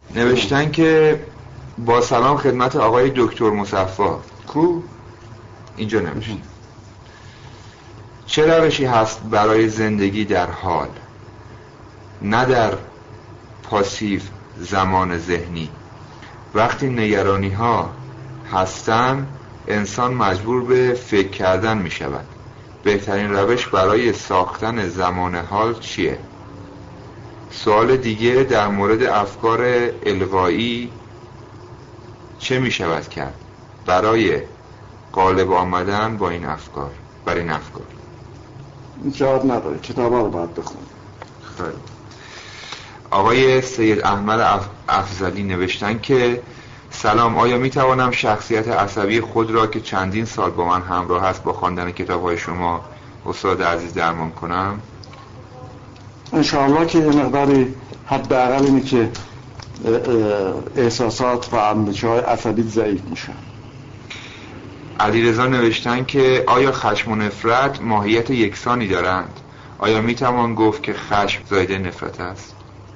نوشتن که با سلام خدمت آقای دکتر مصفی. کو؟ اینجا نوشتن چه روشی هست برای زندگی در حال، نه در پاسیو زمان ذهنی؟ وقتی نگرانی ها هستن انسان مجبور به فکر کردن می شود. بهترین روش برای ساختن زمان حال چیه؟ سوال دیگه در مورد افکار الغایی چه می شود کرد برای غالب آمدن با این افکار، بر این افکار؟ جواب نداره، کتاب ها رو باید بخون. خیلی. آقای سید احمد افضلی نوشتن که سلام، آیا می توانم شخصیت عصبی خود را که چندین سال با من همراه است با خواندن کتاب های شما استاد عزیز درمان کنم؟ انشاءالله که یه مقداری حداقل اینه که احساسات و اندیشه های عصبی ضعیف میشن. علیرضا نوشتن که آیا خشم و نفرت ماهیت یکسانی دارند؟ آیا می توان گفت که خشم زایده نفرت است؟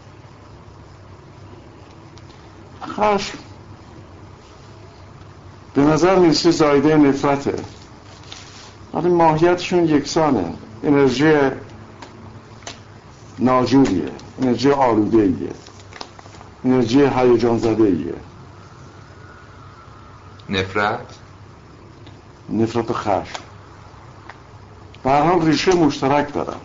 خشم به نظر میرسه زایده نفرته، ولی ماهیتشون یکسانه. انرژی ناجوریه، انرژی آلوده‌ایه، انرژی هیجان زده‌ایه. نفرت و خشم به هر حال ریشه مشترک دارن.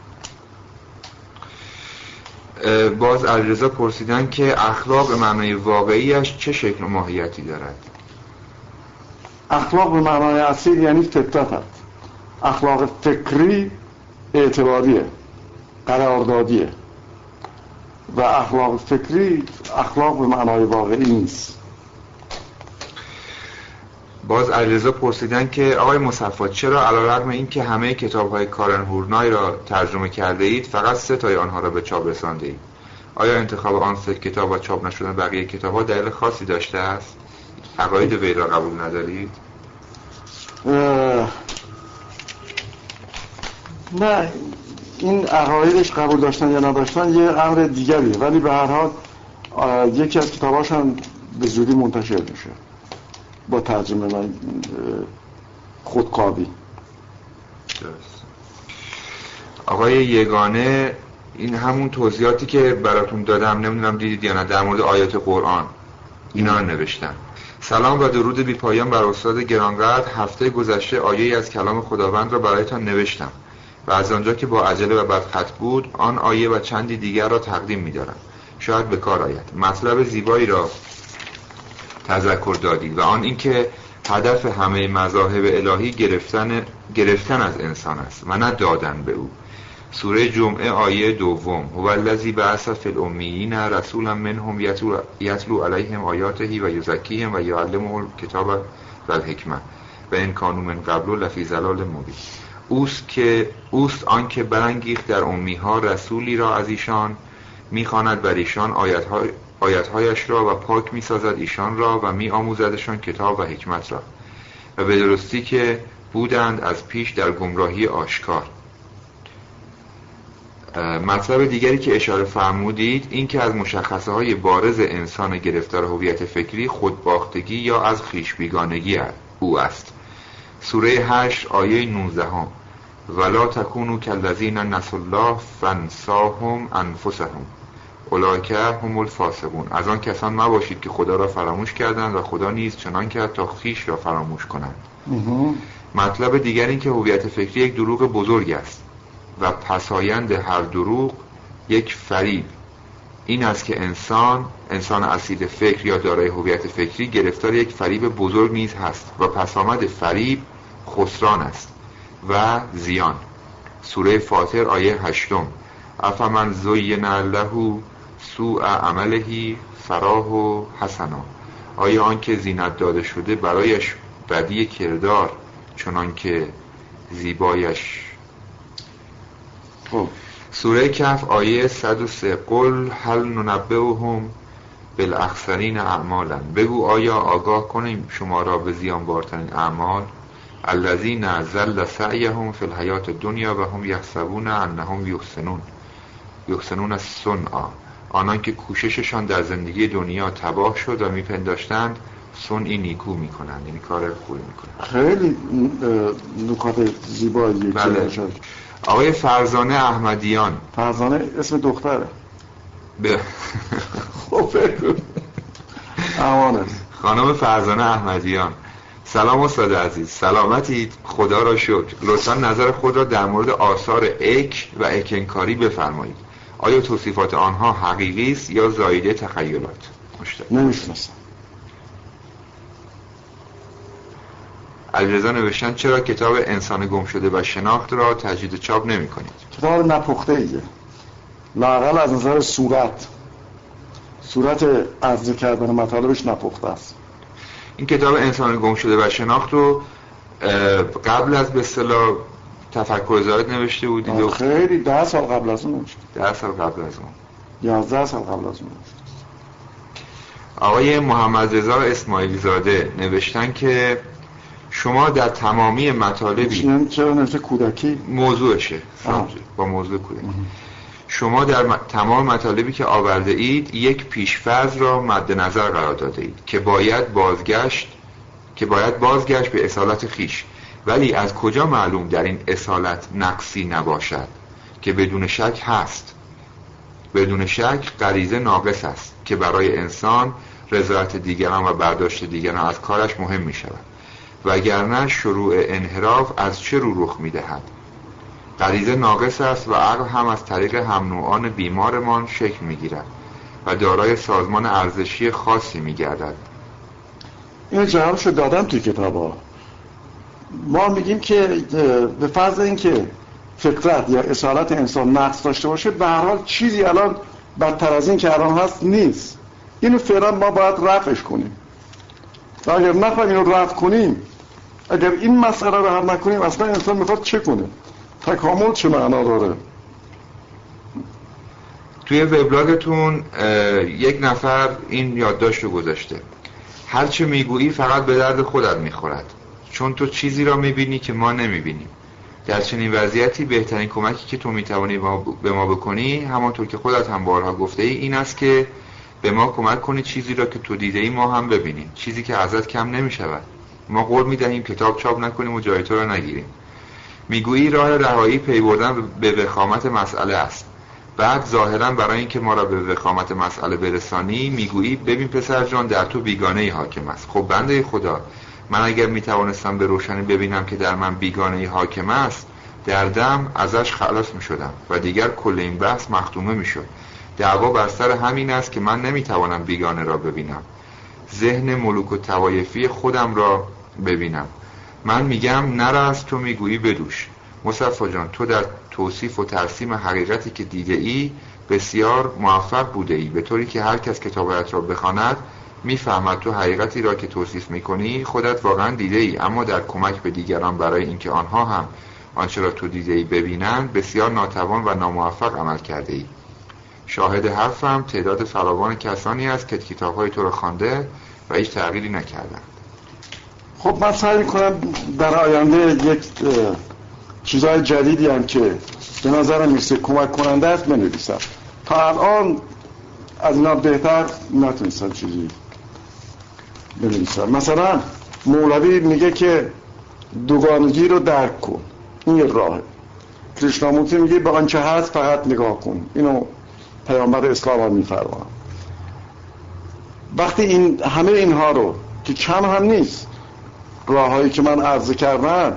باز علیرضا پرسیدن که اخلاق به معنای واقعیش چه شکل و ماهیتی دارد؟ اخلاق به معنای اصیل یعنی فطرت. اخلاق فکری اعتباریه، قراردادیه، و اخلاق فکری اخلاق به معنای واقعی نیست. باز علیرضا پرسیدن که آقای مصفی چرا علیرغم این که همه کتاب‌های کارن هورنای را ترجمه کرده اید فقط 3 تای آنها را به چاپ رسانده اید؟ آیا انتخاب آن 3 کتاب و چاپ نشدن بقیه کتاب‌ها دلیل خاصی داشته است؟ عقاید وی را قبول ندارید؟ نه، این عقایدش قبول داشتن یا نداشتن یه امر دیگریه، ولی به هر حال یکی از کتاباش هم به زودی منتشر میشه با ترجمه و خودکاوی. درست. آقای یگانه این همون توضیحاتی که براتون دادم، نمیدونم دیدید یا نه، در مورد آیات قرآن اینا رو نوشتن. سلام و درود بی پایان بر استاد گرانقدر. هفته گذشته آیه‌ای از کلام خداوند را برایتان نوشتم و از آنجا که با عجله و بدخط بود آن آیه و چندی دیگر را تقدیم می‌دارم، شاید به کار آید. مطلب زیبایی را تذکر دادید و آن اینکه هدف همه مذاهب الهی گرفتن از انسان است و نه دادن به او. سوره جمعه آیه 2: هو الذی بعث فی الامیین رسولا منهم یتلو علیهم آیاته و یزکیهم و یعلمهم الکتاب و الحکمه و ان کانوا من قبل لفی ضلال مبین. اوست آن که برانگیخت در امیها رسولی را از ایشان، میخواند بر ایشان آیاتهایش را و پاک میسازد ایشان را و میآموزدشان کتاب و حکمت را و به درستی که بودند از پیش در گمراهی آشکار. مطلب دیگری که اشاره فرمودید این که از مشخصه های بارز انسان گرفتار هویت فکری خودباختگی یا از خویش بیگانگی او است. سوره 8 آیه 19: ولا تکونوا کالذین نسوا الله فانساهم انفسهم اولئک هم الفاسقون. از آن کسان مباشید که خدا را فراموش کردند و خدا نیز چنان کرد تا خویش را فراموش کنند. مطلب دیگر این که هویت فکری یک دروغ بزرگ است و پسایند هر دروغ یک فریب. این است که انسان اصیل فکر یا دارای هویت فکری گرفتار یک فریب بزرگ نیز هست و پسامد فریب خسران است و زیان. سوره فاطر آیه 8: افمن زین له سوء عمله فراه حسنا. آیا آن که زینت داده شده برایش بدی کردار چنان که زیبایش. سوره کهف آیه 103: قل هل ننبئهم بالاخسرین اعمالا. بگو آیا آگاه کنیم شما را به زیانبارترین اعمال؟ الذین ضل سعیهم فی الحیات الدنیا و هم یحسبون انهم یحسنون الصنع آنان که کوشششان در زندگی دنیا تباه شد و میپنداشتند صنعی نیکو میکنند، یعنی کار خوبی میکنند. خیلی نکات زیباییه. بله. آقای فرزانه احمدیان. فرزانه اسم دختره. خب بگو. امانه. خانم فرزانه احمدیان: سلام استاد عزیز، سلامتید، خدا را شکر. لطفا نظر خود را در مورد آثار اک و اکنکاری بفرمایید. آیا توصیفات آنها حقیقی است یا زایده تخیلات؟ نمیشناسم. علیرضا نوشتن چرا کتاب انسان گم شده و شناخت را تجدید چاپ نمی کنید؟ کتاب نپخته ایه، لااقل از نظر صورت عرضه کردن مطالبش نپخته است. این کتاب انسان گم شده و شناخت رو قبل از به اصطلاح تفکر زاید نوشته بودید؟ خیلی 10 سال قبل از اون نوشته. 10 سال قبل از اون. 11 سال قبل از اون نوشته. آقای محمد رضا اسماعیلی زاده نوشتن که شما در تمامی مطالبی چرا نوشته کودکی؟ موضوعشه با موضوع کودکی. شما در تمام مطالبی که آورده اید یک پیش‌فرض را مد نظر قرار داده اید که باید بازگشت به اصالت خیش، ولی از کجا معلوم در این اصالت نقصی نباشد که بدون شک هست؟ بدون شک غریزه ناقص است که برای انسان رضایت دیگران و برداشت دیگران از کارش مهم می شود، وگرنه شروع انحراف از چه رو رخ می دهد؟ غریزه ناقص است و عقل هم از طریق هم نوعان بیمارمان شکل می گیرد و دارای سازمان ارزشی خاصی می گردد. این جوابشو دادم توی کتابا. ما میگیم که به فرض اینکه فطرت یا اصالت انسان نقص داشته باشه، به هر حال چیزی الان بدتر از این که الان هست نیست. اینو فعلا ما باید رفعش کنیم. و اگر نخواهیم اینو رفع کنیم، اگر این مسئله رو حل نکنیم، اصلا انسان میخواد چه کنه؟ تکامل چه معنا داره؟ توی وبلاگتون یک نفر این یادداشت رو گذاشته: هرچه میگویی فقط به درد خودت میخورد، چون تو چیزی را میبینی که ما نمیبینیم. در چنین وضعیتی بهترین کمکی که تو میتوانی به ما بکنی، همانطور که خودت هم بارها گفته ای، این است که به ما کمک کنی چیزی را که تو دیده ای ما هم ببینیم، چیزی که ازت کم نمیشود. ما قول میدهیم کتاب چاپ نکنیم و جای تو را نگیریم. میگویی راه رهایی پی بردن به وخامت مسئله است. بعد ظاهرا برای اینکه ما را به وخامت مسئله برسانی، میگویی ببین پسر جان، در تو بیگانه ای حاکم است. خب بنده خدا، من اگر میتوانستم به روشنی ببینم که در من بیگانه ای حاکم است، دردم ازش خلاص میشدم و دیگر کل این بحث مختومه میشد. دعوا بر سر همین است که من نمیتوانم بیگانه را ببینم، ذهن ملوک و طوایفی خودم را ببینم. من میگم نرس، تو میگویی بدوش. مصطفی جان، تو در توصیف و ترسیم حقیقتی که دیده ای بسیار موفق بوده ای، به طوری که هر کس کتابت را بخواند میفهمد تو حقیقتی را که توصیف میکنی خودت واقعا دیده ای، اما در کمک به دیگران برای اینکه آنها هم آنچه را تو دیده ای ببینند بسیار ناتوان و ناموفق عمل کرده ای. شاهد حرفم تعداد فراوان کسانی است که کتاب‌های تو را خوانده و هیچ تغییری نکردند. خب من سعی میکنم در آینده یک چیزای جدیدی هم که به نظرم میرسه کمک کننده است بنویسم. تا الان از اینا بهتر نتونستم چیزی بنویسم. مثلا مولوی میگه که دوگانگی رو درک کن، این یه راهه. کریشنامورتی میگه به آنچه هست فقط نگاه کن، اینو پیامبر اسلام هم میفرماید. وقتی این همه اینها رو که کم هم نیست، راههایی که من عرض کردم،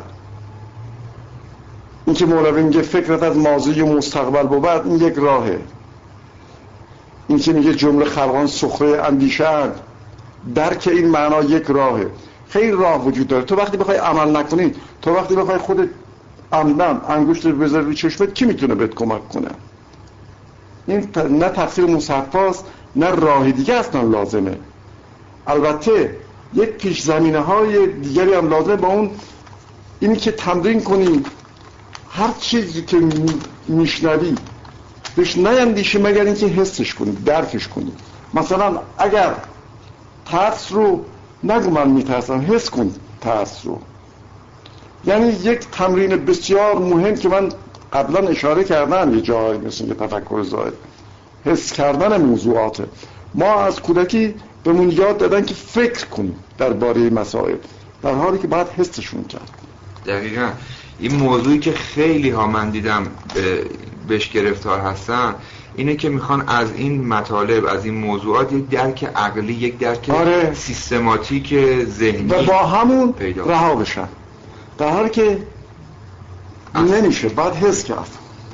این که مولوی میگه فکرت از ماضی و مستقبل بود، این یک راهه. این که میگه جمله خلقان سخره اندیشند، درک این معنا یک راهه. خیلی راه وجود داره. تو وقتی بخوای عمل نکنی، تو وقتی بخوای خودت عمدن انگشت رو بذاری روی چشمت، کی میتونه بهت کمک کنه؟ این نه تفسیر مصحفاست نه راه دیگه اصلا لازمه. البته یک پیش زمینه های دیگری هم لازمه، با اون اینی که تمرین کنی هر چیزی که میشنوی بهش نیندیشی مگر اینکه حسش کنی، درکش کنی. مثلا اگر ترس رو نگو من میترسم، حس کن ترس رو. یعنی یک تمرین بسیار مهم که من قبلا اشاره کردم یه جایی مثل که تفکر زاید، حس کردن موضوعاته. ما از کودکی بهمون یاد دادن که فکر کنیم درباره مسائل، در حالی که باید حسشون کرد. دقیقاً این موضوعی که خیلی ها من دیدم بهش گرفتار هستن اینه که میخوان از این مطالب، از این موضوعات یک درک عقلی، یک درک سیستماتیک ذهنی و با همون رها بشن، در حالی که نمیشه، باید حس کرد.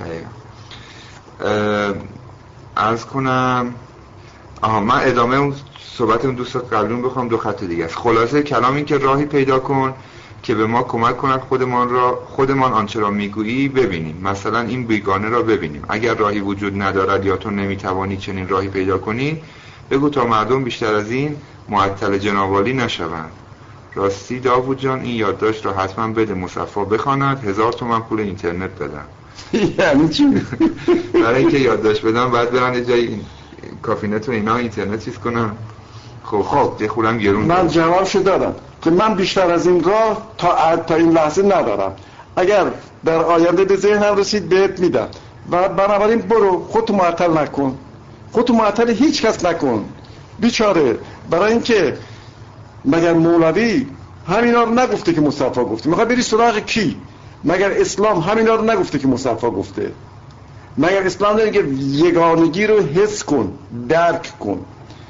عرض کنم من ادامه اون صحبت اون دوست قبلون بخوام، دو خط دیگه است. خلاصه کلام این که راهی پیدا کن که به ما کمک کند خودمان آنچه را میگویی ببینیم، مثلا این بیگانه را ببینیم. اگر راهی وجود ندارد یا تو نمیتوانی چنین راهی پیدا کنی، بگو تا مردم بیشتر از این معطل جنابعالی نشوند. راستی داوود جان این یادداشت را حتما بده مصفا بخواند، 1000 تومان پول اینترنت بدن. یعنی چی؟ برای اینکه یادداشت بدم باید برن یه جای این کافینت و اینا اینترنت چیز کنن. خب یه خورم گرون. من جوابشو دادم که من بیشتر از این راه تا این لحظه ندارم. اگر در آینده به ذهنم رسید بهت میدم. و بنابراین برو، خودتو معطل نکن، خودتو معطل هیچ کس نکن بیچاره. برای اینکه مگر مولوی همینا رو نگفته که مصطفی گفته؟ میخوای بری سراغ کی؟ مگر اسلام همینا رو نگفته که مصطفی گفته؟ مگر اسلام داره که یگانگی رو حس کن، درک کن؟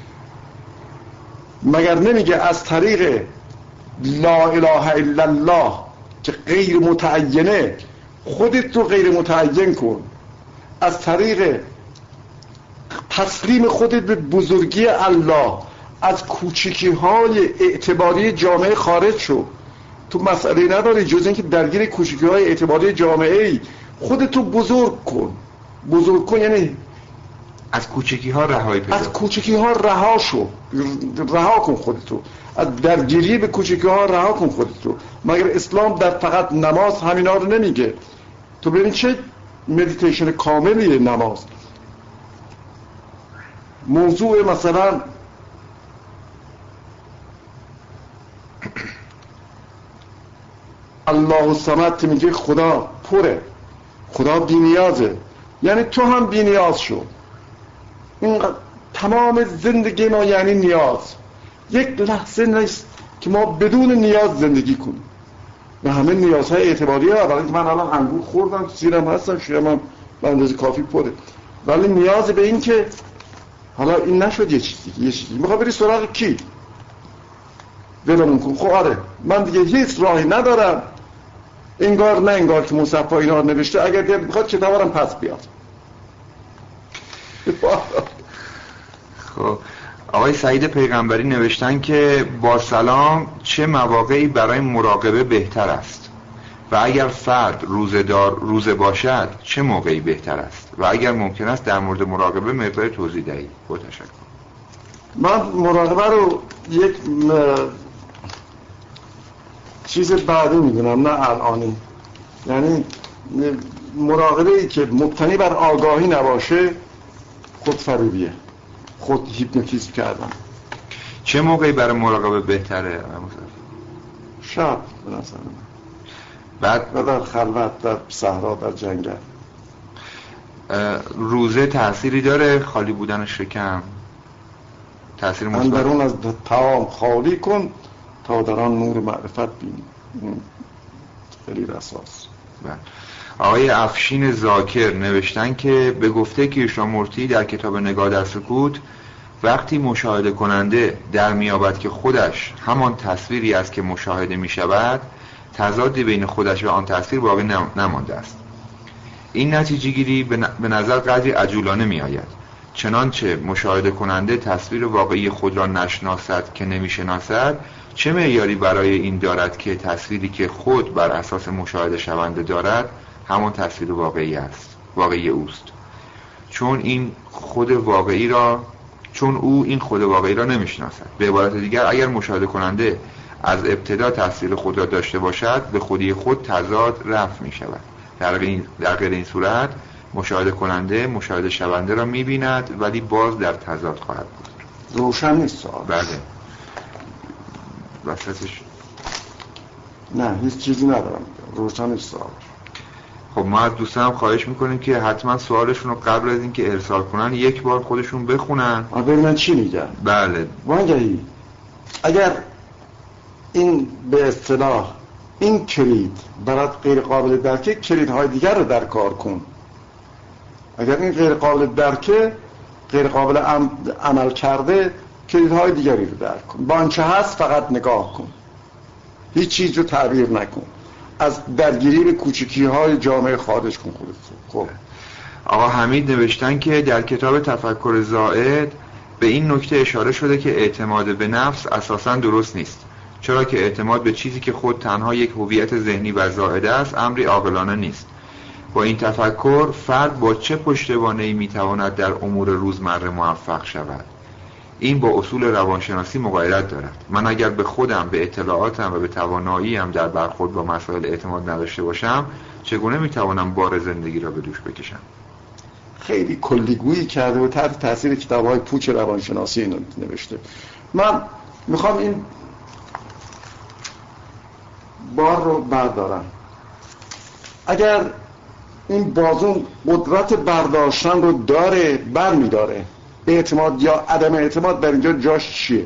مگر نمیگه از طریق لا اله الا الله که غیر متعینه خودت رو غیر متعین کن، از طریق تسلیم خودت به بزرگی الله از کوچکی های اعتباری جامعه خارج شو. تو مسئله نداری جز اینکه درگیر کوچکی های اعتباری جامعه ای، خودتو بزرگ کن. بزرگ کن یعنی از کوچکی ها رهایی پیدا، از کوچکی ها رها شو، رها کن خودتو، از درگیری به کوچکی ها رها کن خودتو. مگر اسلام در فقط نماز همینا رو نمیگه؟ تو ببین چه مدیتیشن کاملیه نماز. موضوع مثلا الله الصمد میگه خدا پره، خدا بی نیازه، یعنی تو هم بی نیاز شو. این تمام زندگی ما یعنی نیاز. یک لحظه نیست که ما بدون نیاز زندگی کنیم. و همه نیازهای اعتباری ها. برای من الان انگور خوردم، سیرم هستم، شیرم هم به اندازه کافی پره، ولی نیاز به این که حالا این نشد یه چیزی میخوای بری سراغ کی؟ ولمون کن. خب آره من دیگه هیچ راهی ندارم، انگار نه انگار که مصطفی اینا رو نوشته. اگر دلت میخواد کتابارم پس بیاد. خب آقای سعید پیغمبری نوشتن که با سلام چه مواقعی برای مراقبه بهتر است و اگر فرد روزه باشد چه موقعی بهتر است و اگر ممکن است در مورد مراقبه مقدار توضیح دهید. با تشکر. من مراقبه رو یک چیز بعدی میدونم، نه الانی. یعنی مراقبه ای که مبتنی بر آگاهی نباشه خودفریبیه، خود هیپنوتیزم کردن. چه موقعی برای مراقبه بهتره؟ شب به نظر من. بعد و در خلوت، در صحرا، در جنگل. روزه تأثیری داره؟ خالی بودن شکم تأثیر مثبت؟ اندرون از طعام خالی کن تا در آن نور معرفت بینی. خیلی اساس. آقای افشین ذاکر نوشتن که به گفته کریشنامورتی در کتاب نگاه در سکوت، وقتی مشاهده کننده در میابد که خودش همان تصویری است که مشاهده میشود، تضادی بین خودش و آن تصویر باقی نمانده است. این نتیجه گیری به نظر قدری عجولانه می آید، چنانچه مشاهده کننده تصویر واقعی خود را نشناسد که نمیشناسد، چه معیاری برای این دارد که تصویری که خود بر اساس مشاهده شونده دارد همان تصویر واقعی اوست، چون او این خود واقعی را نمیشناسد. به عبارت دیگر اگر مشاهده کننده از ابتدا تصویر خود را داشته باشد، به خودی خود تضاد رفع می شود. در غیر این صورت مشاهده کننده مشاهده شونده را می بیند ولی باز در تضاد خواهد بود. روشن نیست سوال. بله وسطش نه هیچ چیزی ندارم، روشن نیست سوال. خب ما از دوستان خواهش میکنیم که حتما سوالشون رو قبل از اینکه ارسال کنن یک بار خودشون بخونن. ببینن چی میگن. بله. وانگهی اگر این به اصطلاح این کلید برات غیر قابل درکه، کلیدهای دیگر رو در کار کن. اگر این غیر قابل درکه، غیر قابل عمل کرده، کلیدهای دیگری رو درک کن. با آنچه هست فقط نگاه کن، هیچ چیز رو تعبیر نکن، از درگیری به کوچیکی‌های جامعه خارج کن خودت. خب آقا حمید نوشتن که در کتاب تفکر زائد به این نکته اشاره شده که اعتماد به نفس اساساً درست نیست، چرا که اعتماد به چیزی که خود تنها یک هویت ذهنی و زائده است امری عاقلانه نیست. با این تفکر فرد با چه پشتوانه‌ای میتواند در امور روزمره موفق شود؟ این با اصول روانشناسی مغایرت دارد. من اگر به خودم، به اطلاعاتم و به تواناییم در برخورد با مسائل اعتماد نداشته باشم، چگونه میتوانم بار زندگی را به دوش بکشم؟ خیلی کلیگویی کرده و تحت تاثیر کتاب‌های پوچ روانشناسی اینو نوشته. من میخوام این بار رو بردارم. اگر این بازون قدرت برداشتن رو داره، بر میداره، اعتماد یا عدم اعتماد در اینجا جاش چیه؟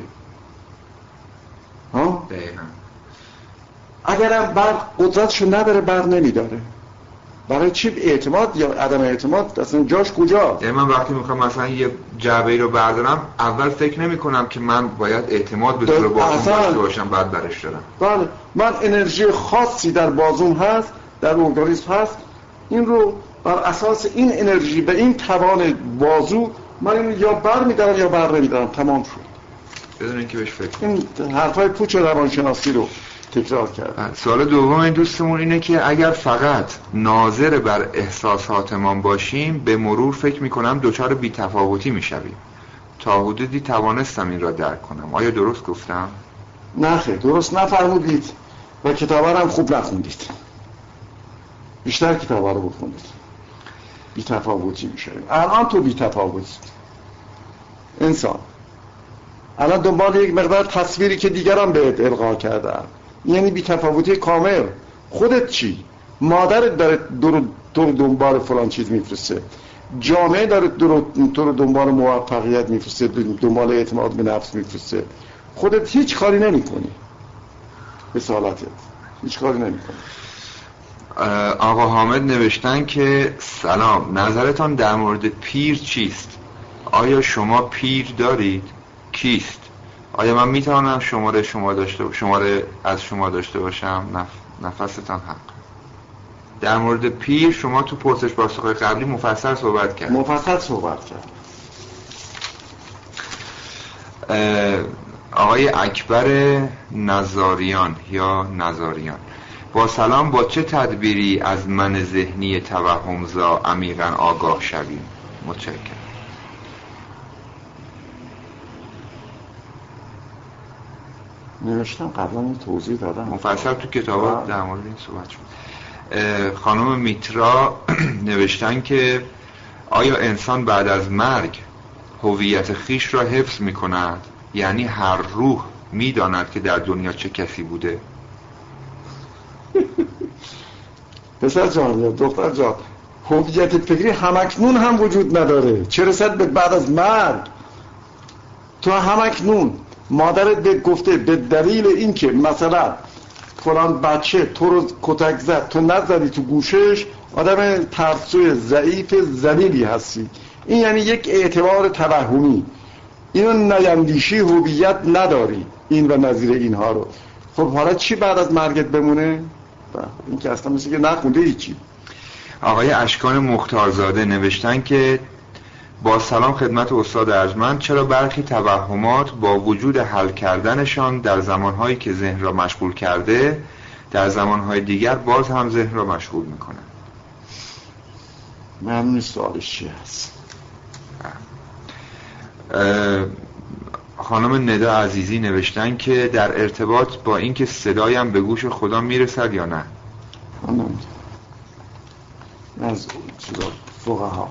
اگرم بر قدرتشو نداره، بر نمیداره، برای چی اعتماد یا عدم اعتماد اصلا جاش کجا؟ یعنی من وقتی میخوام مثلا یه جعبه‌ای رو بردارم، اول فکر نمی کنم که من باید اعتماد به طور بازون داشته باشم بعد برش دارم. بله، من انرژی خاصی در بازون هست، در ارگانیسم هست، این رو بر اساس این انرژی به این توان بازو من اینو یا بر میدارم یا بر نمیدارم، تمام شد بدون اینکه بهش فکر کنم. این حرفای پوچ روانشناسی رو تکرار کرد. سوال دوم این دوستمون اینه که اگر فقط ناظر بر احساساتمان باشیم، به مرور فکر میکنم دچار بی‌تفاوتی میشویم. تا حدودی توانستم این را درک کنم. آیا درست گفتم؟ نه خیر، درست نفرمودید و کتابا رو هم خوب نخوندید. بیشتر کتابا رو بخونید. بی‌تفاوتی میشویم. الان تو بی‌تفاوتی انسان، الان دنبال یک مقدار تصویری که دیگران بهت القا کردن، یعنی بی‌تفاوتی کامل. خودت چی؟ مادرت داره دور دنبال فلان چیز میفرسته، جامعه داره دور دنبال موفقیت میفرسته، دنبال اعتماد به نفس میفرسته، خودت هیچ کاری نمی کنی. اصالتت هیچ کاری نمی کنی. آقا حامد نوشتن که سلام، نظرتان در مورد پیر چیست؟ آیا شما پیر دارید؟ کیست؟ آیا من میتوانم شماره از شما داشته باشم؟ نفستان حق. در مورد پیر شما تو پرسش پاسخ قبلی مفصل صحبت کرد. آقای اکبر نزاریان یا نزاریان: با سلام، با چه تدبیری از من ذهنی توهمزا عمیقاً آگاه شویم؟ متشکرم. نوشتم قبلا این توضیح دادم مفصل تو کتابات در مورد این صحبت شد. خانم میترا نوشتن که آیا انسان بعد از مرگ هویت خیش را حفظ می کند؟ یعنی هر روح می داند که در دنیا چه کسی بوده؟ پسر جان یا دختر جان، هویت فکری همکنون هم وجود نداره، چه رسد به بعد از مرگ. تو همکنون مادرت بهت گفته به دلیل اینکه مثلا فلان بچه تو رو کتک زد، تو نزدی تو گوشش، آدم ترسوی ضعیف ذلیلی هستی. این یعنی یک اعتبار توهمی، اینو نیندیشی، هویت نداری، این و نظیر اینها رو. خب حالا چی بعد از مرگت بمونه؟ این که اصلا مثل که نخونده هیچی. آقای اشکان مختارزاده نوشتن که با سلام خدمت استاد ارجمند، چرا برخی توهمات با وجود حل کردنشان در زمانهایی که ذهن را مشغول کرده، در زمانهای دیگر باز هم ذهن را مشغول میکنن؟ معلوم نیست سوالش چی هست. خانم ندا عزیزی نوشتن که در ارتباط با اینکه صدایم به گوش خدا میرسد یا نه؟ از فقها.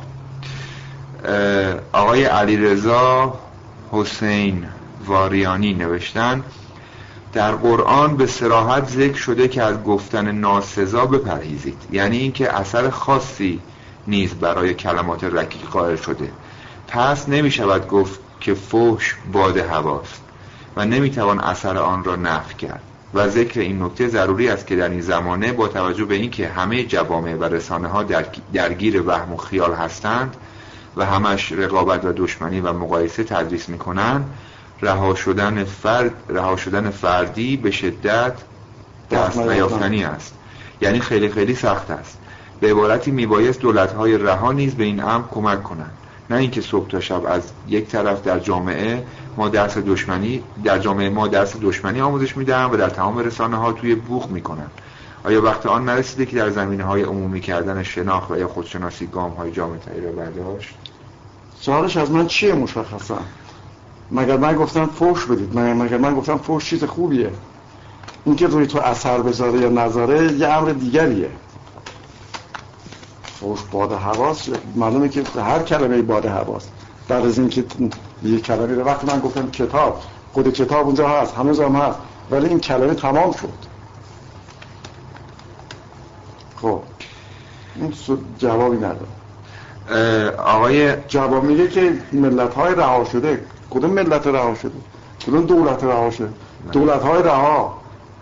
آقای علیرضا حسین واریانی نوشتن در قرآن به صراحت ذکر شده که از گفتن ناسزا بپرهیزید، یعنی اینکه اثر خاصی نیز برای کلمات رکیک قائل شده. پس نمی شود گفت که فحش باد هواست و نمی توان اثر آن را نفی کرد. و ذکر این نکته ضروری است که در این زمانه با توجه به اینکه همه جوامع و رسانه ها درگیر وهم و خیال هستند و همش رقابت و دشمنی و مقایسه تدریس میکنن، رها شدن فردی به شدت دست نیافتنی است، یعنی خیلی خیلی سخت است. به عبارتی میبایست دولت‌های رها نیز به این امر کمک کنند، نه اینکه صبح تا شب از یک طرف در جامعه ما درس دشمنی آموزش میدن و در تمام رسانه‌ها توی بوق میکنن. آیا وقت آن نرسیده که در زمینه‌های عمومی کردن شناخت و یا خودشناسی گام‌های جامع‌تری را برداشت؟ سوالش از من چیه مشخصا؟ مگر من گفتم فحش بدید؟ مگر من گفتم فحش چیز خوبیه؟ اینکه روی تو اثر بذاره یا نذاره یه امر دیگریه. فحش باد هواست، معلومه که هر کلمه باد هواست. بعد از اینکه یه کلمه رو وقتی من گفتم کتاب، خود کتاب اونجا هست، همه جا هم هست، ولی این کلمه تمام شد. خب این جوابی نداره. آقای جواب میگه که ملت‌های رها شده. کدوم ملت رها شده؟ کدوم دولت رها شده؟ دولت‌های رها.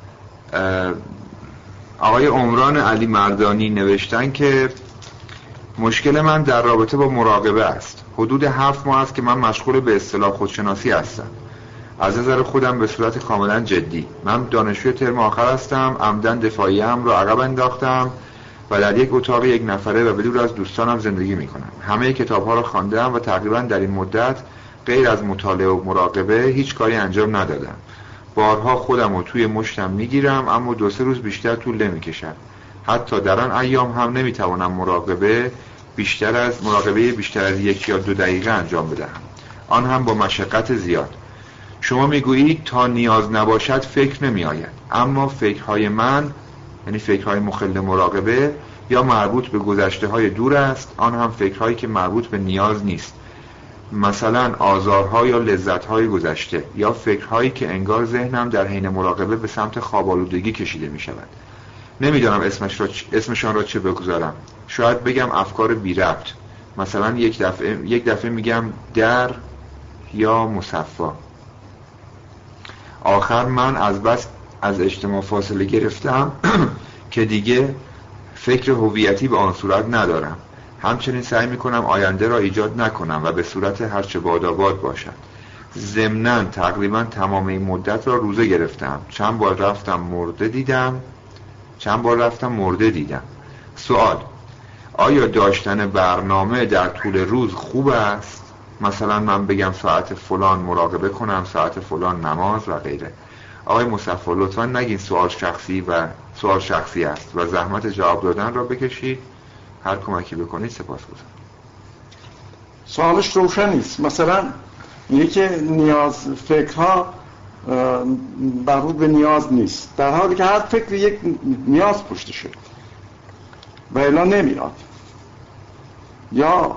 آقای عمران علی مردانی نوشتن که مشکل من در رابطه با مراقبه است. حدود 7 ماه است که من مشغول به اصطلاح خودشناسی هستم. از نظر خودم به صورت کاملا جدی. من دانشجوی ترم آخر هستم. عمدن دفاعیم رو عقب انداختم و در یک اتاق یک نفره و بدور از دوستانم زندگی میکنم. همه کتاب‌ها رو خواندم و تقریبا در این مدت غیر از مطالعه و مراقبه هیچ کاری انجام ندادم. بارها خودم رو توی مشتم میگیرم اما 2-3 روز بیشتر طول نمیکشد. حتی در آن ایام هم نمیتوانم مراقبه بیشتر از 1 یا 2 دقیقه انجام بدهم، آن هم با مشقت زیاد. شما میگویید تا نیاز نباشد فکر نمی آید، اما فکرهای من، یعنی فکرهای مخل مراقبه، یا مربوط به گذشته های دور است، آن هم فکرهایی که مربوط به نیاز نیست، مثلا آزارها یا لذتهای گذشته، یا فکرهایی که انگار ذهنم در حین مراقبه به سمت خواب‌آلودگی کشیده می شود. نمیدانم اسمشان را چه بگذارم. شاید بگم افکار بی ربط، مثلا یک دفعه میگم در یا مصفا. آخر من از بس از اجتماع فاصله گرفتم که دیگه فکر هویتی به آن صورت ندارم. همچنین سعی میکنم آینده را ایجاد نکنم و به صورت هرچه باداباد باشد. ضمناً تقریبا تمام این مدت را روزه گرفتم. چند بار رفتم مرده دیدم. سوال: آیا داشتن برنامه در طول روز خوب است؟ مثلا من بگم ساعت فلان مراقبه کنم، ساعت فلان نماز و غیره. آقای مصفا لطفاً نگین سوال شخصی است و زحمت جواب دادن را بکشید. هر کمکی بکنید سپاسگزارم. سوالش روشن نیست. مثلا میگه که فکرها مربوط به نیاز نیست، در حالی که هر فکر یک نیاز پشتشه و الا نمیاد. یا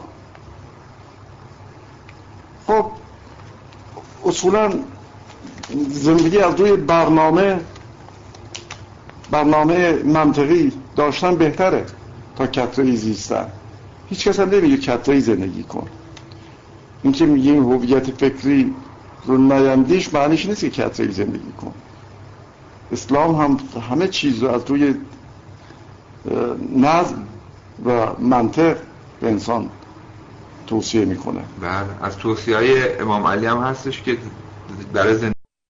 خب اصولا زندگی از روی برنامه منطقی داشتن بهتره تا کتره‌ای زیستن. هیچ کس هم نمیگه کتره‌ای زندگی کن. این که میگیم هویت فکری رو نیندیش معنیش نیست که کتره‌ای زندگی کن. اسلام هم همه چیز رو از روی نظم و منطق به انسان توصیه میکنه. بله، از توصیه‌های امام علی هم هستش که برای